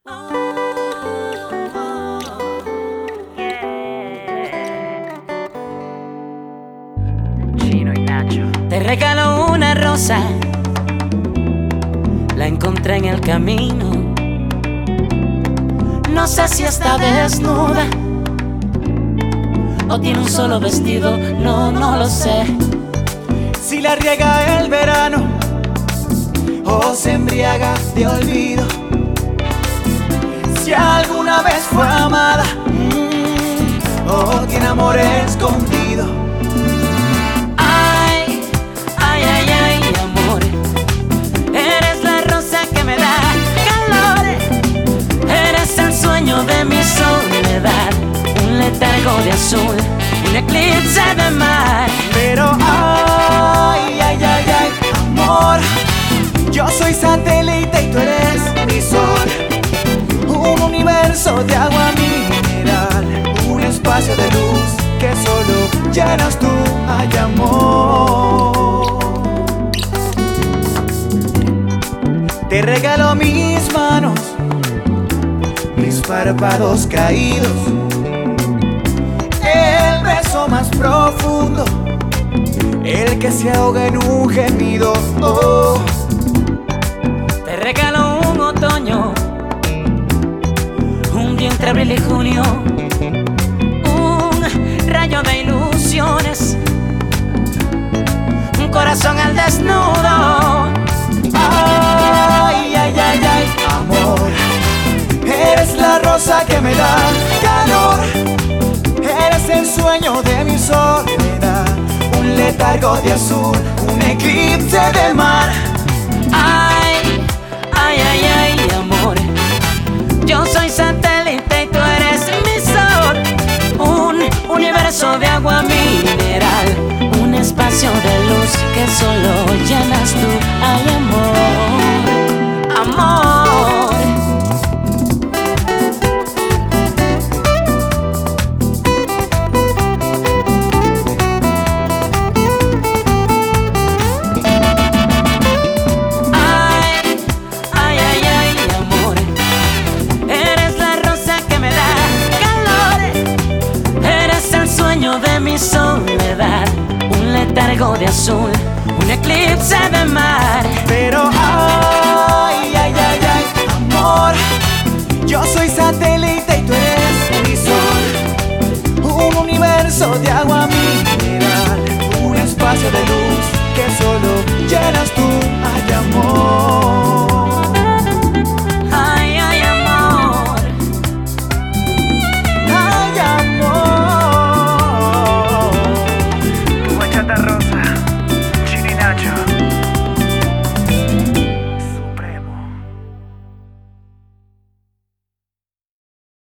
Chino y Nacho. Te regalo una rosa, la encontré en el camino. No sé si está desnuda o tiene un solo vestido, no lo sé. Si la riega el verano o se embriaga de olvido, si alguna vez fue amada o tiene amor escondido. Ay, ay, ay, ay, amor, eres la rosa que me da calor. Eres el sueño de mi soledad, un letargo de azul, un eclipse de mar. Pero ay, ay, ay, ay, amor, yo soy satélite y tú eres mi sol. Un universo de agua mineral, un espacio de luz que solo llenas tú, ay, amor. Te regalo mis manos, mis párpados caídos, el beso más profundo, el que se ahoga en un gemido. Oh. Te regalo un otoño, un día entre abril y junio, un rayo de ilusiones, un corazón al desnudo. Ay, ay, ay, ay, amor, eres la rosa que me da calor. Eres el sueño de mi soledad, un letargo de azul, un eclipse de mar. Ay, ay, ay, ay, amor, yo soy satélite y tú eres mi sol. Un universo de agua mineral, un espacio de luz que solo llenas tú, ay, amor, amor. De mi soledad, un letargo de azul, un eclipse de mar. Pero ay, ay, ay, ay, amor, yo soy satélite y tú eres mi sol. Un universo de agua mineral, un espacio de luz que solo llenas tú.